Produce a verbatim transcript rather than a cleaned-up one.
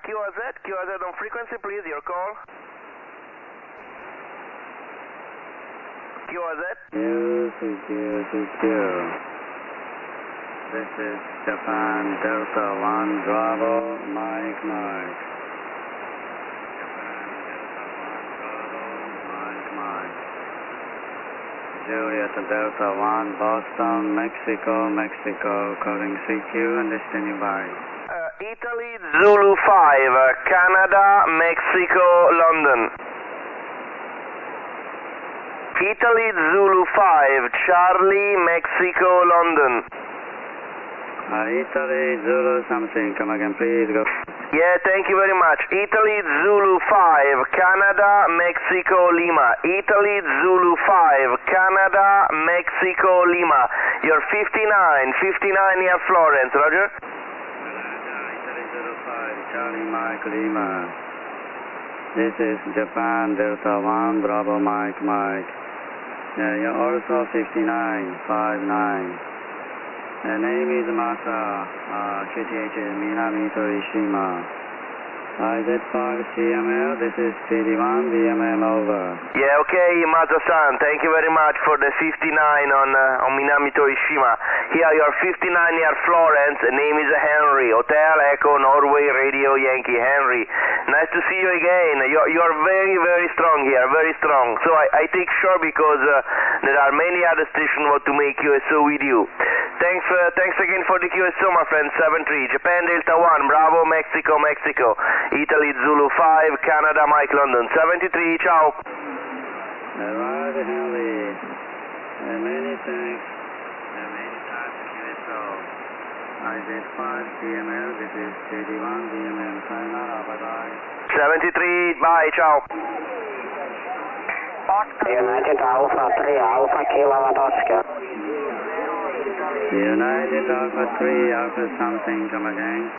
Q R Z, Q R Z on frequency, please, your call. Q R Z. Q C Q C Q. This is Japan Delta one Bravo, Mike Mike. Japan Delta one Bravo, Mike Mike. Juliet Delta one, Boston, Mexico, Mexico, calling C Q and standing by. Uh, Italy Zulu five, uh, Canada, Mexico, London. Italy Zulu five, Charlie, Mexico, London. Uh, Italy Zulu something, come again please, go. Yeah, thank you very much. Italy Zulu five, Canada, Mexico, Lima. Italy Zulu five, Canada, Mexico, Lima. You're fifty-nine, fifty-nine near Florence, Roger? Italy Zulu five, Charlie Mike Lima. This is Japan Delta one, Bravo Mike Mike. Yeah, you're also fifty-nine, five nine. The name is Masa, uh, Q T H Minami Torishima. I Z five C M L, this is T D one, B M M over. Yeah, okay, Maza-san, thank you very much for the fifty-nine on, uh, on Minami Torishima. Here you're fifty-nine near Florence, the name is Henry, Hotel Echo Norway Radio Yankee Henry. Nice to see you again. You're, you're very, very strong here, very strong. So I, I take sure because uh, there are many other stations want to make U S O with you. Thanks, uh, thanks again for the Q S O, my friend. seven three, Japan Delta one, Bravo, Mexico, Mexico. Italy Zulu five, Canada, Mike London. seventy-three, ciao. Alright, Henry. Uh, many thanks. Uh, many thanks, Q S O. I Z five C M L, this is T D one, B M M. Sayonara, bye-bye. seventy-three, bye, ciao. United Alpha three, Alpha Kilo Oscar. United Alpha three, Alpha something, come again.